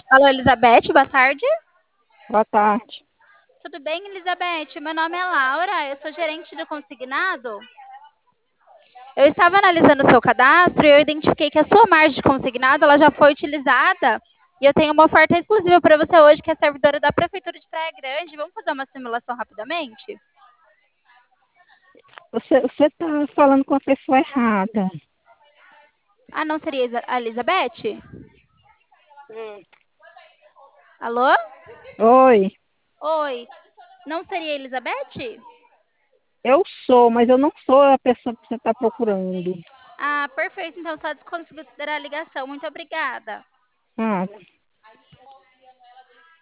Alô, Elizabeth, boa tarde. Boa tarde. Tudo bem, Elizabeth? Meu nome é Laura, eu sou gerente de consignado. Eu estava analisando o seu cadastro e eu identifiquei que a sua margem de consignado ela já foi utilizada e eu tenho uma oferta exclusiva para você hoje, que é servidora da Prefeitura de Praia Grande. Vamos fazer uma simulação rapidamente? Você está falando com a pessoa errada. Ah, não seria a Elizabeth? Hum. Alô? Oi, Oi, não seria a Elizabeth? eu sou, mas eu não sou a pessoa que você está procurando. Ah, perfeito, então só desconsiderar a ligação. Muito obrigada. Ah,